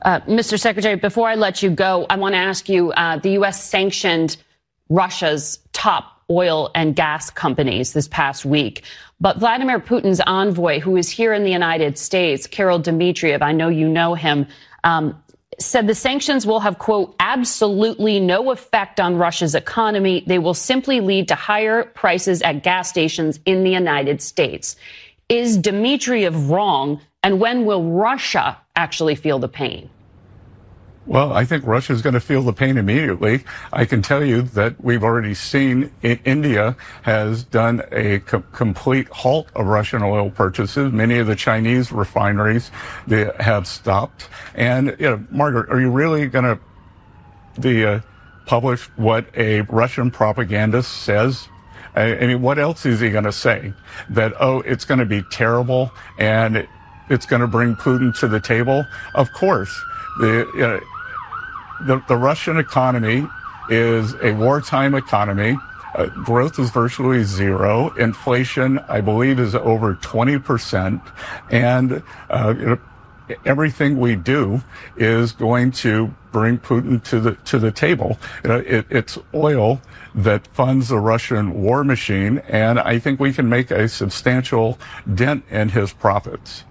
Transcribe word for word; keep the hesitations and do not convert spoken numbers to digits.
Uh, Mister Secretary, before I let you go, I want to ask you, uh, the U S sanctioned Russia's top oil and gas companies this past week. But Vladimir Putin's envoy, who is here in the United States, Kirill Dmitriev, I know you know him, um, said the sanctions will have, quote, absolutely no effect on Russia's economy. They will simply lead to higher prices at gas stations in the United States. Is Dmitriev wrong? And when will Russia actually feel the pain? Well, I think Russia is going to feel the pain immediately. I can tell you that we've already seen I- India has done a co- complete halt of Russian oil purchases. Many of the Chinese refineries they have stopped. And, you know, Margaret, are you really going to the uh, publish what a Russian propagandist says? I, I mean, what else is he going to say? That, oh, it's going to be terrible and it's going to bring Putin to the table? Of course. The, uh, the the Russian economy is a wartime economy. Uh, growth is virtually zero. Inflation, I believe, is over twenty percent. And uh, you know, everything we do is going to bring Putin to the to the table. You know, it, it's oil that funds the Russian war machine, and I think we can make a substantial dent in his profits.